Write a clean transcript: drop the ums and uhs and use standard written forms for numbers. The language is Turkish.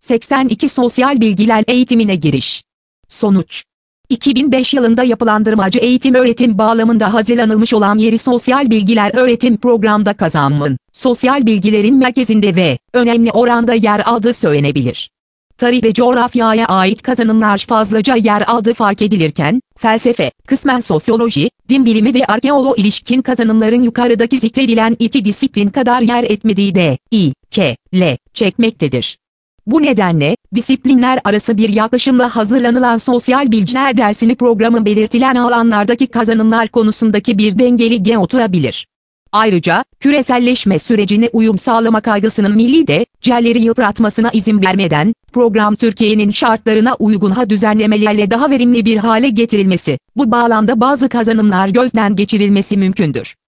82 Sosyal bilgiler eğitimine giriş. Sonuç: 2005 yılında yapılandırmacı eğitim öğretim bağlamında hazırlanılmış olan yeri sosyal bilgiler öğretim programda kazanımın, sosyal bilgilerin merkezinde ve önemli oranda yer aldığı söylenebilir. Tarih ve coğrafyaya ait kazanımlar fazlaca yer aldığı fark edilirken, felsefe, kısmen sosyoloji, din bilimi ve arkeoloji ilişkin kazanımların yukarıdaki zikredilen iki disiplin kadar yer etmediği de çekmektedir. Bu nedenle, disiplinler arası bir yaklaşımla hazırlanılan sosyal bilgiler dersini programın belirtilen alanlardaki kazanımlar konusundaki bir dengeli oturabilir. Ayrıca, küreselleşme sürecine uyum sağlama kaygısının milli değerleri yıpratmasına izin vermeden, program Türkiye'nin şartlarına uygun düzenlemelerle daha verimli bir hale getirilmesi, bu bağlamda bazı kazanımlar gözden geçirilmesi mümkündür.